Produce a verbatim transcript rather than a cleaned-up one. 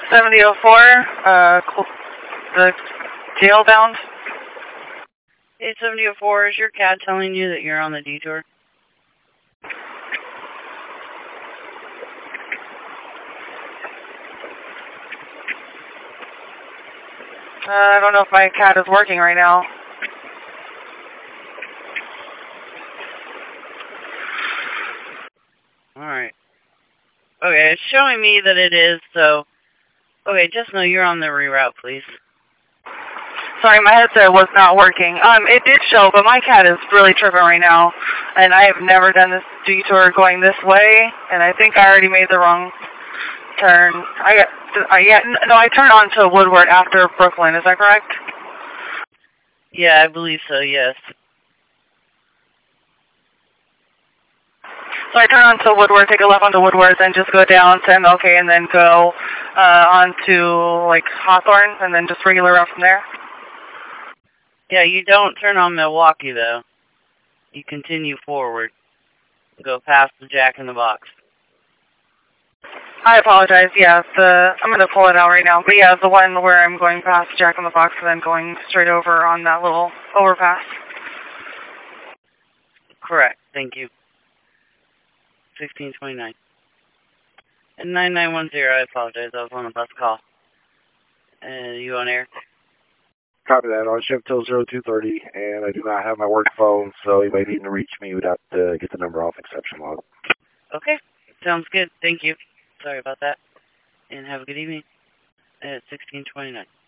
seventy oh four, uh, the jail bound. eight seventy oh four, is your C A D telling you that you're on the detour? Uh, I don't know if my C A D is working right now. Alright. Okay, it's showing me that it is, so... Okay, just know you're on the reroute, please. Sorry, my headset was not working. Um, it did show, but my C A D is really tripping right now. And I have never done this detour going this way, and I think I already made the wrong turn. I got, I, yeah, no, I turned onto Woodward after Brooklyn, is that correct? Yeah, I believe so, yes. So I turn onto Woodward, take a left onto Woodward, then just go down to M L K, and then go uh, onto, like, Hawthorne, and then just regular route from there? Yeah, you don't turn on Milwaukee, though. You continue forward. Go past the Jack in the Box. I apologize, yeah, the, I'm going to pull it out right now. But yeah, the one where I'm going past Jack in the Box and then going straight over on that little overpass. Correct, thank you. sixteen twenty-nine. And nine nine one zero, I apologize, I was on a bus call. Uh, you on air? Copy that, on shift till zero two thirty, and I do not have my work phone, so anybody needing to reach me would have to get the number off exception log. Okay, sounds good, thank you. Sorry about that, and have a good evening at sixteen twenty-nine.